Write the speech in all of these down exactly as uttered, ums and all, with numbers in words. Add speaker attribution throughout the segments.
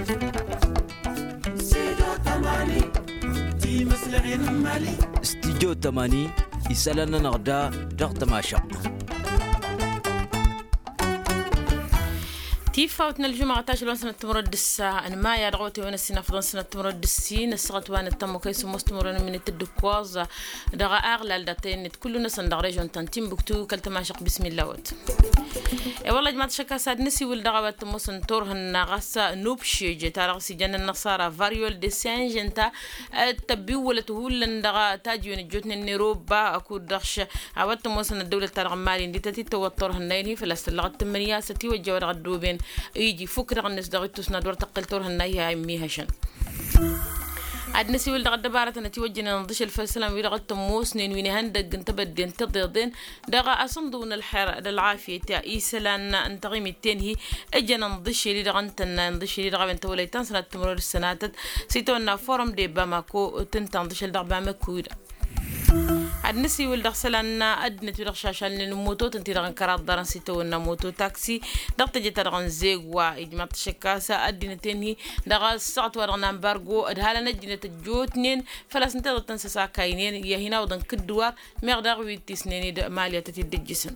Speaker 1: استديو تماني يسألنا نغدا دغت ماشق
Speaker 2: تيفاوتنا الجمعة تاجلون سنة تمرد الساعة أنا ما يرغوتي وانا السنة فضل سنة تمرد السين السغت وانا التمو كيسو مستمرون من التدكواز دغا أغلى الداتين كلنا سندغريجون تنتيم بكتو كالت ماشق بسم الله وات اي والله جماعة شكا ساد نسي والدغوات موسن تورهن غاسا نوبشي جتا رغسي جن النصارى فاريول دي سان جنتا التبيولة هولن دغا تاجيون جوتن النيروبا أكو دغش عوات موسن الدولة ترغمالين دي تتي توترهن نيني فلاستلغت تمنيا ستي وجاور غدوبين يجي فكرة الناس دغيتوس ندور تقلتورها النايها ميهشن عاد نسي ولد غدا بارة نتيوجنا نضش الفسلام ويلا غدا موسنين ويني هندق انت بدين تضيضين دغا أصندون الحر العافية تا إيسلان انتغيم التنهي اجنا نضش اللي دغنتنا نضش اللي دغا انت وليتان سنة تمرور السناتت سيتونا فورم دي باماكو تنتا نضش الدغ باماكو عاد نسي ولد غسلنا أدنت ولد شاشان للموتو تنتي دغن كرات دارن سيتونا موتو تاكسي دغت جيتا دغن زيغوا إجماع الشكاسة أدنت تنهي دغا الساعت ورغنا امبارغو أدهالا نجنة الجوتنين فلا سنتظر تنسى ساكاينين يا هنا ودن كدوار مغداغ ويتي سنيني مالية تتدجسن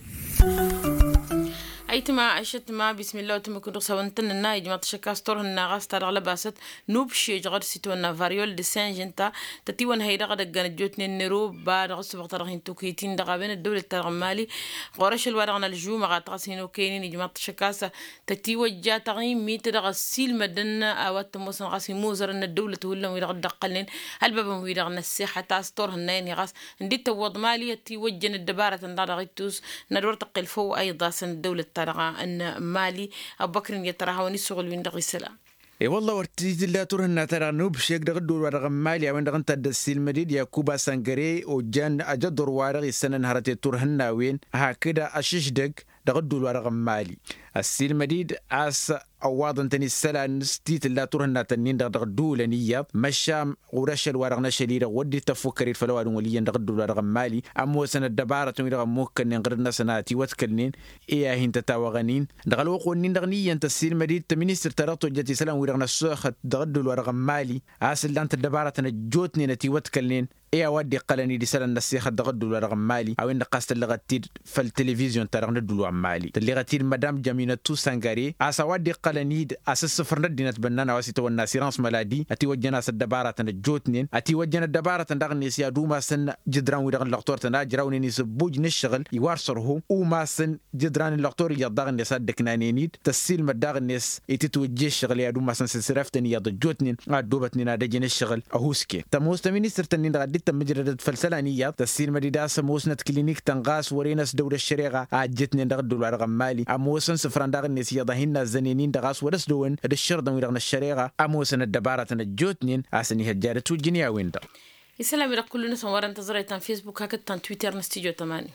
Speaker 2: أيتما عشتما بسم الله وتم كنت سوانتن الناي جماعة شكاستور الناغاس ترى لباست نوبشي جغر سيتونا فاريول دي سان جنتا تتيوان هيدا غدا غان جوتني النرو بعد غص بقترهين توكيتين دغابين الدولة الترغمالي قرش الورغنا الجوم غاتغسينو كينين جماعة شكاسة تتيوجا تغيم ميت دغ السيل مدن اوات موسن غاسي موزر ان الدولة ولا ويدا غدا قلين هل بابا ويدا غنا السيحة تاستور الناي غاس ندي توض مالي تيوجن الدبارة تندار غيتوس ندور تقل فو ايضا سن الدولة ترى أن مالي أبو بكر يتراه ونسوغل وين دغي سلا
Speaker 3: اي والله ورتيت لا ترهنا ترى نوب شيك دغدور ورغم مالي وين دغنت السيل مديد يا كوبا سانغري وجان اجدر وارغي سنه نهرتي ترهنا وين هكذا اشش دق دغدور ورغم مالي السيل مديد اس أواضن تاني السلة نستيت لا ترهنا تنين دغ دولة نية مشام ورش الورغنا شليرة ودي تفكري الفلوان وليا دغ دولة رغم مالي أمو سنة دبارة ويرغ موكن نغرنا سناتي واتكلنين إيا هين تتاوغنين دغ الوقو نين دغ نية تسيل مديد تمينيستر ترطو جاتي سلام ويرغنا السوخة دغ دولة رغم مالي أسل لانت الدبارة نجوتني نتي واتكلنين إيه ودي قلني دي سلام نسيخة دغ دولة رغم مالي أو إن قاست اللغتير فالتلفزيون ترغنا دولة مالي تلغتير مدام جمينة تو سانغاري أسا ودي قلنيد أساس سفر ندينا تبنانا واسيتو الناسيرانس ملادي أتي وجنا سدبارة الجوتنين أتي وجنا الدبارة دغني سيا دوما سن جدران ويدغن اللقطور تنا جراوني نيس بوج نشغل يوارصره وما سن جدران اللقطور يضغن يصدق نانينيد تسيل مدغنيس يتتوجه الشغل يا دوما سن سرفتني يض جوتنين دوبتني نادجن الشغل أهوسكي تموست مينستر تنين غديت مجرد فلسلانية تسيل مديداس موسنت كلينيك تنغاس ورينس دور الشريعة عجتني دغدول ورغمالي أموسن سفران دغنيس يضهن زنينين دغاس ورس دون الشرطة ويرغن الشريعة أموسن الدبارة الجوتنين أسني هجارة وجنيا ويندا
Speaker 2: يسلم إلى كل الناس ورا انتظروا تان فيسبوك هكذا تويتر نستيجو تماني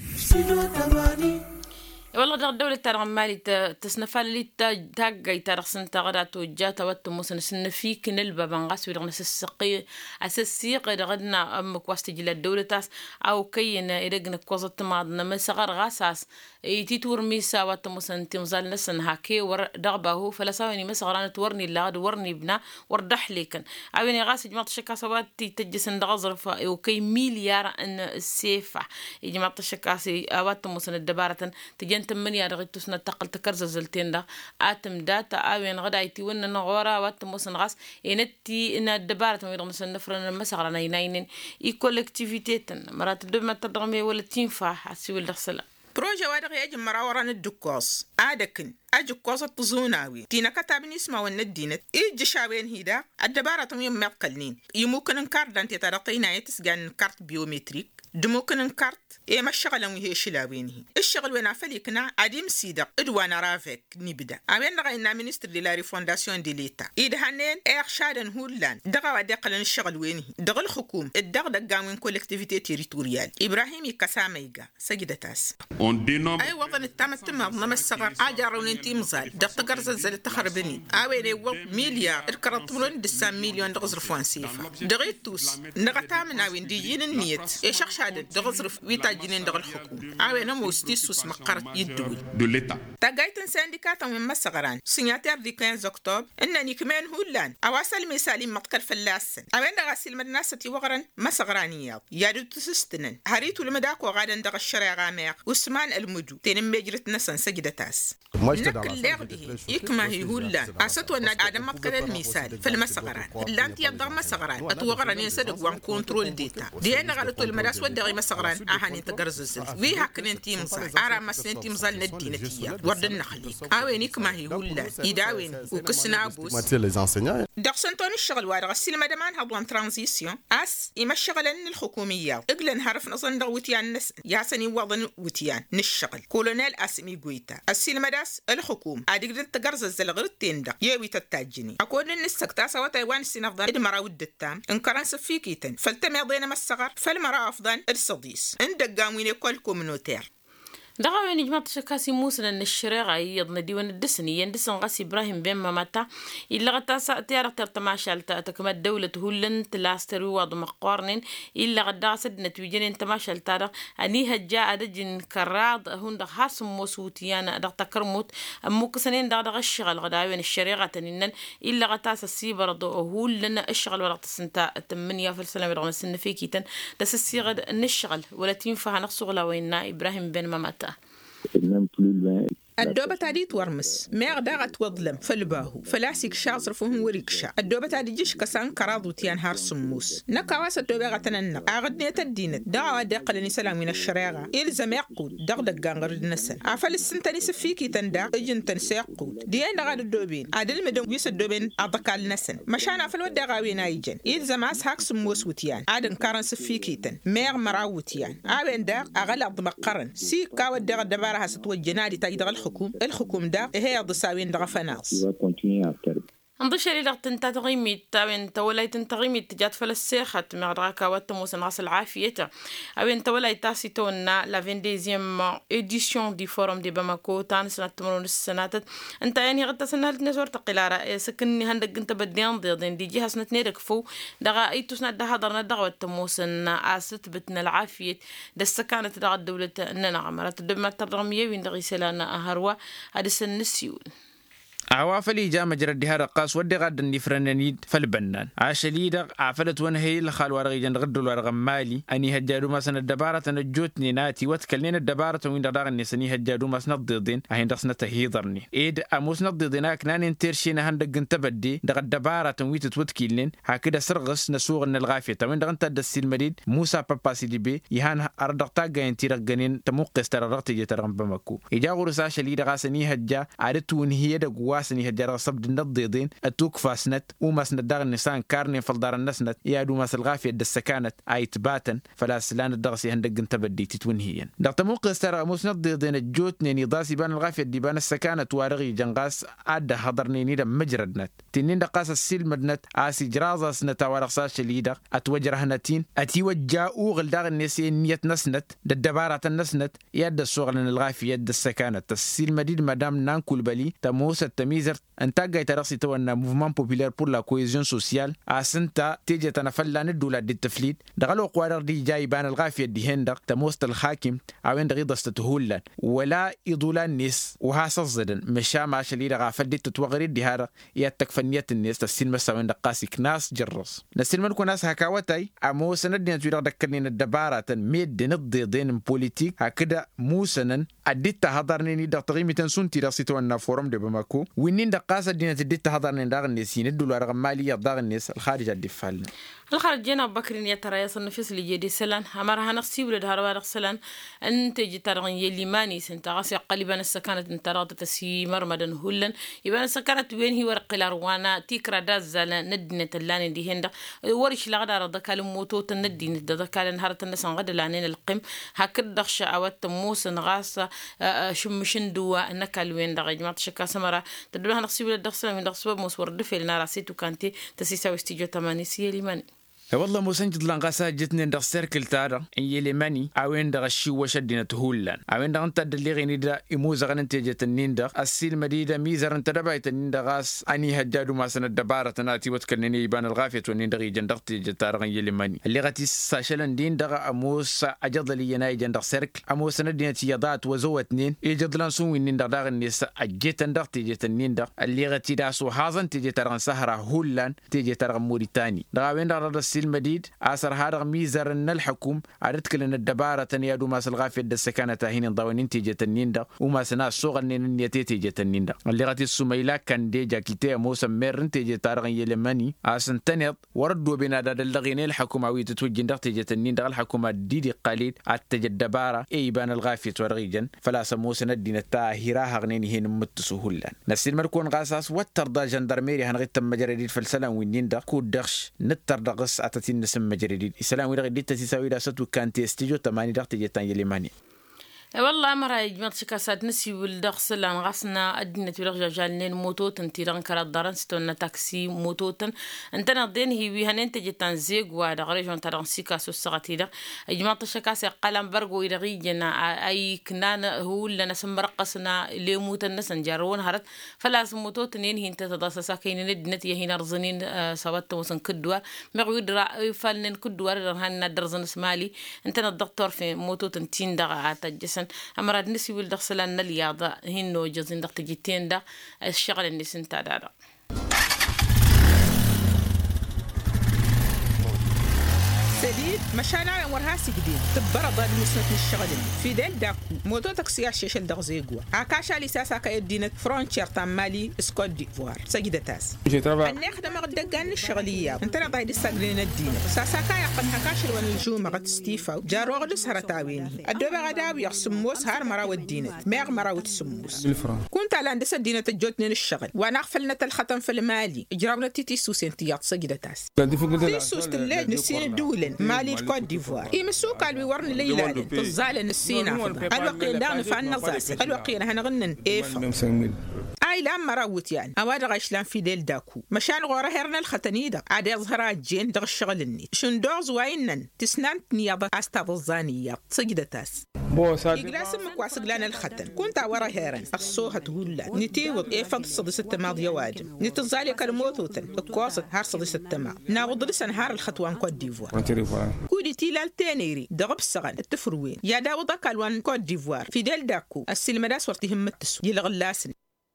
Speaker 2: والله دغ الدولة ترغمالي تسنفال لي تاقاي ترغسن تغرات وجاتا واتموسن سنفيك نلبا بانغاس ويرغن سسقي أساسيق دغدنا أمك واستجل الدولة تاس أو كينا إرغن كوزت مادنا مسغر غاساس يتيتور ميسا واتموسن تمزال نسن هاكي ور دغباهو فلساويني مسغران تورني اللغد ورني بنا وردح ليكن عويني غاس جماعة الشكاسوات تجسن دغزرف وكي مليار أن السيفة جماعة الشكاسي واتموسن الدبارة تجن تمني رغيتوس نتقل تكرز زلتين ده آتم داتا آوين غدا يتي ون نغورا واتموسن غاس ينتي إن الدبارة ويرغن سنفرن المسغران يناينين إي كولكتيفيتيتن مرات الدوما تدغمي ولا تنفع حسيول دخسلا
Speaker 4: بروجا وادغ يجي مراوران الدكوس آدكن أجكوس التزوناوي تينا كتابني اسمه والندينت إيجي شاوين هيدا الدبارة تميم مقلنين يمكن نكارت دانتي ترقينا يتسجن كارت بيومتريك دموكن نكارت إيه ما الشغل وهي شلاوينه الشغل وين عفليكنا عديم سيدق إدوانا رافك نبدا أمين نغينا مينستر دي لا ريفونداسيون دي ليتا إيد هنين إير شادن هولان دغا ودقلن الشغل وينه دغ الحكوم الدغ دقاوين كولكتيفيتي تيريتوريال إبراهيم يكساميغا سجدتاس أي وطن التامت تمام الصغر أجارون انتي مزال دغ تقرز الزل تخربني أوين يوض مليار إركرطولون دسام مليون دغ زرفوان سيفا دغيتوس نغتامن أوين ديين النيت إيه شخص هذا دغزرف ويتا جنين دغ الحكومة عاوينا موستيس وسمقر يدوي
Speaker 5: de l'État.
Speaker 4: تاقايتن سانديكاتا من مسغران سيناتير دي خمسة أكتوبر إنني كمان هولان أواصل مثالي مطكر فلاسن أوين غاسل مدناسة وغران مسغرانيات يادو تسستنن هريتو لمداك وغادا دغ الشرع غاميق وسمان المدو تنم مجرت نسن سجدتاس نكل لغده يكما هي هولان أسطو أن آدم مطكر المثال في المسغران لانتي يبدغ مسغران أتوغران ينسدق وان كنترول ديتا دي أنا غالتو المداس ودغي مسغران أهاني تقرززل وي هكذا تيمزال أرى مسنين تيمزال ندي نتيا ورد النخليك أوين كما هي هولان يداوين وكسنا أبوس دقسنتون الشغل وارغ السينما دمان هضوان ترانزيسيون أس إما الشغلن الحكومية إقلن هرف نصن دغ وتيان نس ياسني وضن وتيان نشغل كولونيل أسمي قويتا السينما داس الحكوم أدقدر تقرز الزلغر التندق يوي تتاجني أقول إن السكتاسة وتايوان السينفضان إدمرا ودتام إنكران سفيكيتن فالتمي ضينا مسغر فالمرا أفضان الصديس إندق قاموين يقول كومنوتير
Speaker 2: دغاوين جماعة شكاسي موسى أن الشريعة يضنا ديوان الدسني يندسن غاسي إبراهيم بن ماماتا إلا غتا سأتيار ترتماشال تأتكما الدولة هولن تلاستري وض مقارنين إلا غدا سدنا تويجين تماشال تارا أنيها جاء دجن كراد هون دغ هاسم موسوتيانا دغ تكرموت أموك سنين دغ دغ الشغل غداوين الشريعة تنينن إلا غتا سسيبر دو هولن الشغل ولا تسنتا التمنية في السلام رغم السنة فيكيتن دس السيغد نشغل ولا تنفع نقصغ لوينا إبراهيم بن ماماتا. الدوبة تادي تورمس ميغ داغت وظلم فلباهو فلاسيك شاصر فهم وريكشا الدوبة تادي جيش كسان كراض وتيان هار سموس نكاواس الدوبة غتنن اغدني تدينت دعوة دقلني سلام من الشريعة إلزم يقود دغدق غانغر النسل عفل السنتاني سفيكي تندا اجن تنسى يقود دي اين غاد الدوبين عدل مدن ويس الدوبين اضكال النسل مشان عفل ودى غاوين ايجن إلزم اسحاق سموس وتيان عدن كارن سفيكي تن ميغ مراو وتيان عوين دا اغلق مقرن سي كاو الدغ دبارها ستوجنادي تاجد الحكوم الحكوم دا هي ضساوين دغفناس انضش لي لغت انت تغيمي تاوين تولايت انت تغيمي تجات فلسيخة مغراكا واتموس نغاس العافية اوين تولايت تاسي تونا لا فينديزيام اديسيون دي فورم دي باماكو تان سنة تمرون السنات انت يعني غتا سنة هالتنزور تقلارا سكني هندق انت بديان ضيضين دي جيها سنة نيركفو دغا ايتو سنة دا هضرنا دغا واتموس است بتنا العافية دا السكانة دغا الدولة اننا عمرات الدمات ترغمية وين دغي سلانا اهروا هذا سن السيول
Speaker 3: عوافلي جا مجرد دي هرقاس ودي غاد النفرنانيد فالبنان عاشلي دغ عفلت ونهي الخال ورغي جن غدو الورغ مالي اني هجادو مثلا الدبارة نجوتني ناتي واتكلنين الدبارة وين دغ النساني هجادو ما سنضيضين اهين دغ سنتهيضرني ايد اموس نضيضينا كنان تيرشينا هندق انتبدي دغ الدبارة ويت توتكيلين هكذا سرغس نسوغ ان الغافية وين دغ انت دسي المديد موسى باباسي دي بي يهان اردغ تاقا ينتي رغنين تموقس ترغتي جترغم بمكو اجا غورس عاشلي دغ سني هجا عادتو ونهي دغ واسني هجرا صبد النضيضين اتوك فاسنت ومسند داغ النسان كارني فالدار النسنت يادو مس الغافيه الدسكانت ايت باتن فلا سلان الدغسي هندق انتبدي تتونهيا دغت موقس ترى موس نضيضين الجوتني نضاسي بان الغافيه ديبان السكانت وارغي جنغاس عاد حضرني نيدا مجردنت تنين دقاس السيل مدنت اسي جرازه سنت ورقصاش ليدا اتوجرهنتين اتي وجاو غل داغ النسي نيت نسنت ددباره النسنت يد الشغل الغافيه الدسكانت السيل مديد مدام نانكول بالي تموس التميزر انتا جاي تراسي تو ان موفمون بوبولير بور لا كويزيون سوسيال اسنتا تيجي تنفلا ندولا دي التفليد دغلو قوارر دي جاي بان الغافيه دي هندق تموست الحاكم اوين دغي دستتهولن ولا يضولا الناس وهاسزدن مشا ما شلي دغا فدي تتوغري دي هذا يا تكفنيه الناس تسين مساوين دقاسي كناس جرس نسين من كناس هكاوتاي امو سندنا تيرا دكنين الدباره ميد نضيضين بوليتيك هكذا موسنن اديت هضرني دغتغي متنسون تيراسي تو ان فورم دي بماكو وينين دقاسه دينا تديت هضرني داغ الناس يندوا الورق ماليه داغ الناس الخارج الدفال
Speaker 2: الخارج جينا بكر يا ترى يصل نفس اللي جدي سلان همرها نقصي ولد هروارق سلان انت جي ترى يلي ماني سنت غاسي قلبا السكانه انت راضه تسي مرمدن هولن يبان السكانه وين هي ورق الاروانا تيكرا دازل ندنه اللان دي هند ورش لغدا رد كلم موتو تندي ند كان نهار الناس غدا لانين القم هكذا شعوات موس غاسه شمشندوا انك وين دغ جماعه شكا سمره تدلوها نقصي ولد دخسل من دخسب موس ورد في لنا راسيتو كانتي تسيساو استيجو ثمانية سي يلي ماني
Speaker 3: والله مسنجد لانقاسا جتني ندغ سيركل تارا إن يلي ماني أوين دغ الشي وشدنا تهولان أوين دغ انت دليغي نيدا إموزا غننتي جتنين دغ السيل مديدة ميزر انت دبايت نندغاس أني هجادو ما سنة دبارة تناتي وتكلني يبان الغافية ونين دغي جندغتي جتارا يلي ماني اللي غتي ساشلن دين دغ أموس أجض لي يناي جندغ سيركل أموس ندينا تيادات وزوة نين يجض لانسون وين ندغ دغ الناس أجيتن دغ تيجي تنين دغ اللي غتي داسو هازن تيجي تارا سهرة هولان تيجي تارا موريتاني دغ وين دغ السيل مديد أسر هذا ميزر إن الحكوم عرفت كلنا الدبارة يادو ما سلغافية السكانة هين ضوانين تيجي النيندا وما سنا الصغر نين يتي تيجي النيندا اللي غتي السميلا كان دي جاكيتي موسم ميرن تيجي تارغ يلماني أسن تنيط وردوا بين هذا اللغين الحكومة ويتتوجين دغ تيجي النيندا الحكومة ديدي قليل أتجي الدبارة أي بان الغافية ورغيجن فلا سموسنا الدين التاهيرا هغنيني هين متسهولا نسيل مركون غاساس وترضى جندرميري هنغيت مجرد فالسلام وينيندا كود دغش نتردغس أتتين نسم مجرد السلام ويرغي دي تساوي داستو كان تيستيجو تماني دغت جتان يلماني
Speaker 2: والله مرة يجمع شكاسات نسي والدغسل لان غاسنا أدنى تبرج جالنين موتوتن تيران كرات دارن ستونا تاكسي موتوتن انتنا دين هي ويهن تجتان زيق وهذا غريجون تران سيكاسو السغتي ده يجمع شكاسة قلم برجو يرغيجنا أي كنان هو لنا سمرقصنا اللي موتن نسن جارون هرت فلا موتوتن ينهي انت تدرس ساكين ندنت يهين رزنين سوات وسن كدوار مغيود رأي فلن كدوار رهن درزن سمالي انتنا الدكتور في موتوتن تين دغا تجسن أمراد نسي والدخسلان الرياضة هنو جزين دغت جتين دا الشغل اللي سنتا دارا
Speaker 4: سديد مشانا ورهاسي جديد تبرد المسنة الشغل في ديل داكو موتو تاكسي الشيشل دغزيغوا عكاشا لساسا كايدينة فرونتشير تام مالي سكوت ديفوار سجدة تاس أني أخدم غدقان الشغلية انتنا ضايد الساقلين الدينة ساسا كايا قن هكاشل والنجوم غد ستيفاو جارو غد سهرة تاويني الدوبة غداوي يخسموس هار مراو الدينة ميغ مراو تسموس كنت على عندس الدينة الجوتنين الشغل وانا أغفلنا الختم في المالي إجراونا تيتي سوسين تيات سجدة تاس تيسوس تلاج نسين الدولن مالي الكوت ديفوار يمسوك على الورن ليلى تزال السينا الوقيل دان فعنا زاس الوقيل هنغنن إيفا أي لام مراوت يعني أواد غيشلان في ديل داكو مشان غورا هرنا الختنيدة عاد يظهر الجين دغ الشغلني شندور زواينن تسنان نيابة أستاذ الزانية سجدتاس يقلاس مكواس قلان الختن كنت ورا هيرن الصوها تقول لا نتيوض إيفا صديس التماض يواجم نتزالي كالموتوتن الكواسط هار صديس التماض ناوض لسان هار الخطوان كوت ديفوار كودي تيلال تانيري دغب السغن التفروين يا داوضا كالوان كوت ديفوار في ديل داكو السلمداس ورتهم متسو يلغلاسن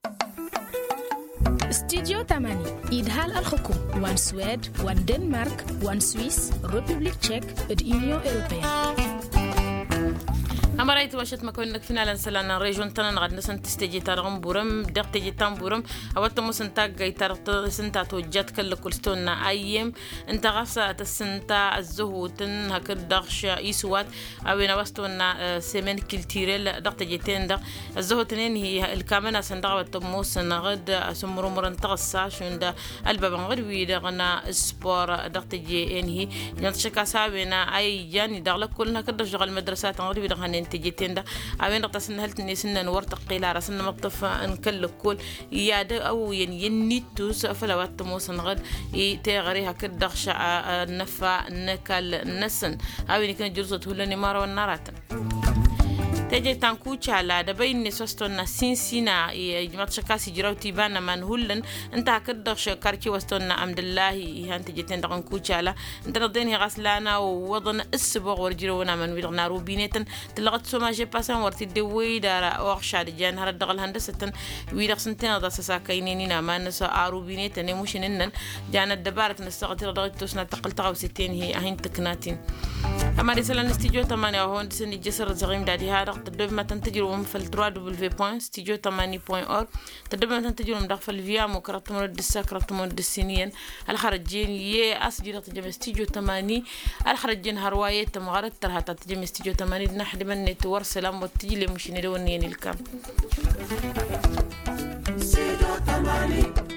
Speaker 5: استديو ثمانية إدهال الحكوم وان سويد وان دنمارك وان سويس ريبوبليك تشيك اليونيون أوروبية
Speaker 2: أمريت وشت ما كنا فينا لنسلنا ريجون تنا غد نسنت تستجي ترغم بورم دق تجي تام بورم أوت مسنتا جاي ترى سنتا توجت كل كل ستونا أيام أنت غفصة السنتا الزهوتن هكذا دغش يسوات أو نوستونا سمن كلتيرل دق تجي تين دق الزهوتنين هي الكامنة سندا وتموس نغد سمر مرن تغساش عند الباب غد ويدغنا سبور دق تجي إنهي نتشكى سابنا أي جاني دغلا كلنا كده شغل مدرسات غد ويدغنا تجيتين ده أوين رقصنا هل تنسينا نورت قيلا رسنا مقطف نكل كل ياد أو ين ينيتو سفلوات تموس نغد يتغريها كده خشع النفع نكل نسن أوين كان جرزت هلني مارو النارات تجي تانكوش على دبين نسوستنا سينسينا يجمع شكاسي جراوتي بانا من هولن انت هكذا شكاركي وستنا عبد الله يهان تجي تانكوش على انت رديني غسلانا ووضن السبوغ ورجرونا من ويدغنا روبينيتن تلغت سوما جي باسان ورتي دوي دارا اوغشا دجان هرد دغل هندستن ويدغ سنتين داسا ساكاينينينا ما نسا اروبينيتن يموشننن جانا الدبارة نستغطي ردغت توسنا تقل تغاو ستين هي اهين تكناتين اما رسالة نستيجو تمانية وهون دسني جسر زغيم دادي هذا تدوب ما تنتجرون في الدرا دبل بوين ستيجو تماني بوين أور تدوب ما تنتجرون داخل فيا مكرت مرد الساك رت مرد السنين الخرجين يه أسجل تجمع ستيجو تماني الخرجين هرواية تمغرت ترها تجمع ستيجو تماني نحد من نتور سلام وتجي لمشيني لونين الكام